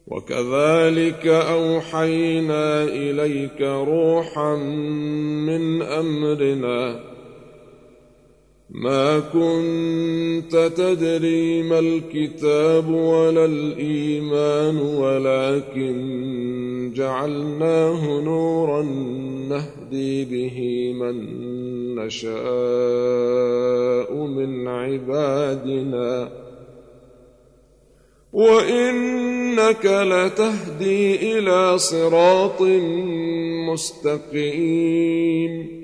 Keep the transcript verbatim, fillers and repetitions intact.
وكذلك أوحينا إليك روحا من أمرنا ما كنت تدري ما الكتاب ولا الإيمان ولكن جعلناه نورا نهدي به من نشاء من عبادنا وإنك لتهدي إلى صراط مستقيم